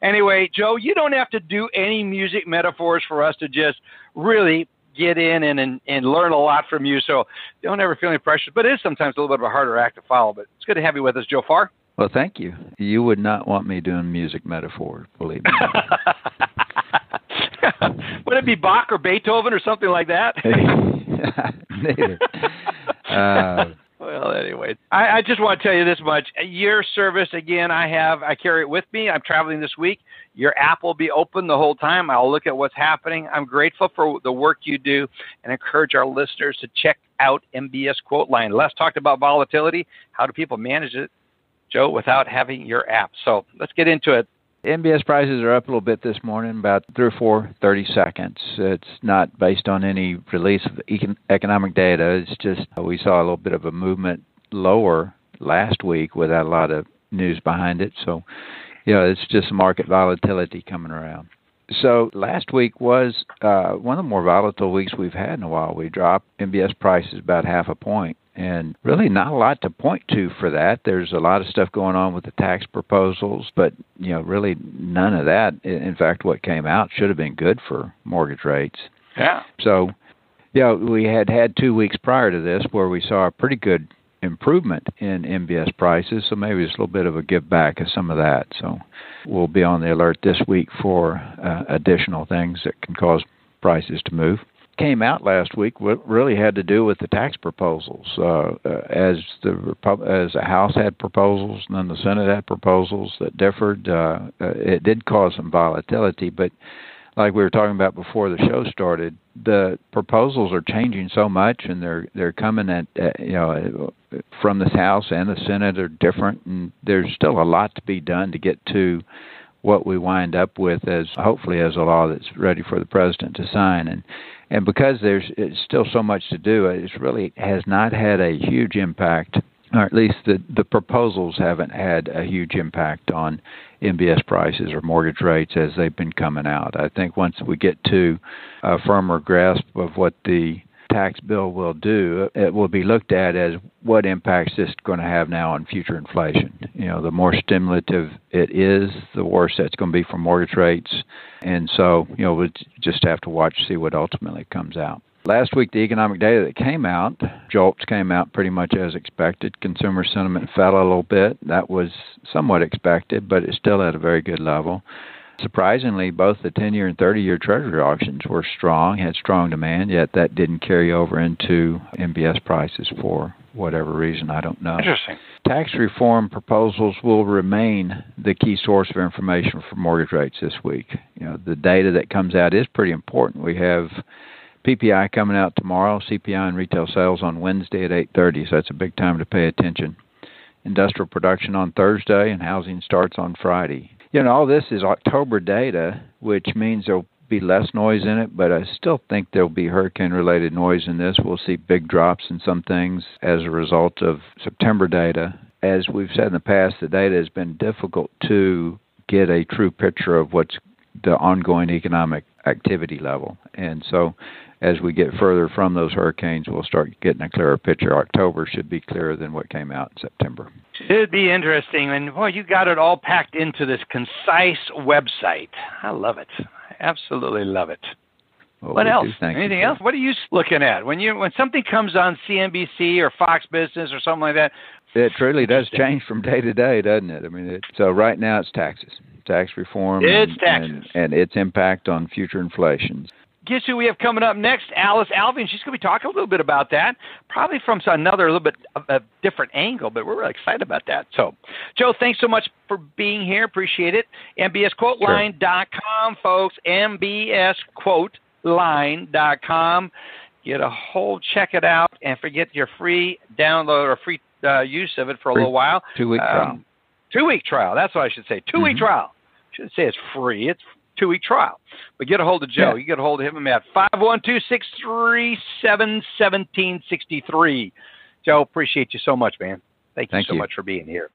Anyway, Joe, you don't have to do any music metaphors for us to just really get in and learn a lot from you. So don't ever feel any pressure. But it is sometimes a little bit of a harder act to follow. But it's good to have you with us, Joe Farr. Well, thank you. You would not want me doing music metaphors, believe me. Would it be Bach or Beethoven or something like that? Neither. Well, anyway, I just want to tell you this much. Your service, again, I carry it with me. I'm traveling this week. Your app will be open the whole time. I'll look at what's happening. I'm grateful for the work you do and encourage our listeners to check out MBS Quote Line. Les talked about volatility. How do people manage it, Joe, without having your app? So let's get into it. MBS prices are up a little bit this morning, about 3 or 4 30-seconds. It's not based on any release of economic data. It's just we saw a little bit of a movement lower last week without a lot of news behind it. So, it's just market volatility coming around. So last week was one of the more volatile weeks we've had in a while. We dropped MBS prices about 0.5 point. And really not a lot to point to for that. There's a lot of stuff going on with the tax proposals, but, really none of that. In fact, what came out should have been good for mortgage rates. Yeah. So, we had 2 weeks prior to this where we saw a pretty good improvement in MBS prices, so maybe it's a little bit of a give back of some of that. So we'll be on the alert this week for additional things that can cause prices to move. Came out last week what really had to do with the tax proposals. As the House had proposals and then the Senate had proposals that differed, it did cause some volatility. But like we were talking about before the show started, the proposals are changing so much, and they're coming at from the House and the Senate are different, and there's still a lot to be done to get to what we wind up with as hopefully as a law that's ready for the president to sign. And because it's still so much to do, it really has not had a huge impact, or at least the proposals haven't had a huge impact on MBS prices or mortgage rates as they've been coming out. I think once we get to a firmer grasp of what the tax bill will do, it will be looked at as what impacts this going to have now on future inflation. The more stimulative it is, the worse that's going to be for mortgage rates. And so, we'll just have to watch to see what ultimately comes out. Last week, the economic data that came out, JOLTS came out pretty much as expected. Consumer sentiment fell a little bit. That was somewhat expected, but it's still at a very good level. Surprisingly, both the 10-year and 30-year Treasury auctions were strong, had strong demand, yet that didn't carry over into MBS prices for whatever reason, I don't know. Interesting. Tax reform proposals will remain the key source of information for mortgage rates this week. The data that comes out is pretty important. We have PPI coming out tomorrow, CPI and retail sales on Wednesday at 8:30, so that's a big time to pay attention. Industrial production on Thursday, and housing starts on Friday. All this is October data, which means there'll be less noise in it, but I still think there'll be hurricane-related noise in this. We'll see big drops in some things as a result of September data. As we've said in the past, the data has been difficult to get a true picture of what's the ongoing economic activity level. And so as we get further from those hurricanes, we'll start getting a clearer picture. October should be clearer than what came out in September. It'd be interesting. And, boy, you got it all packed into this concise website. I love it. I absolutely love it. Well, what else? Anything Anything else? What are you looking at? When something comes on CNBC or Fox Business or something like that? It truly does change from day to day, doesn't it? I mean, so right now it's taxes, tax reform, taxes. And its impact on future inflation. Guess who we have coming up next? Alice Alving. She's going to be talking a little bit about that, probably from another little bit of a different angle, but we're really excited about that. So, Joe, thanks so much for being here. Appreciate it. MBSQuoteLine.com, folks. MBSQuoteLine.com. Get a hold, check it out, and forget your free download or free use of it for a little while. 2-week trial. 2-week trial. That's what I should say. 2-week trial. I shouldn't say it's free. It's 2-week trial. But get a hold of Joe. Yeah. You get a hold of him at 512-637-1763. Joe, appreciate you so much, man. Thank you so much for being here.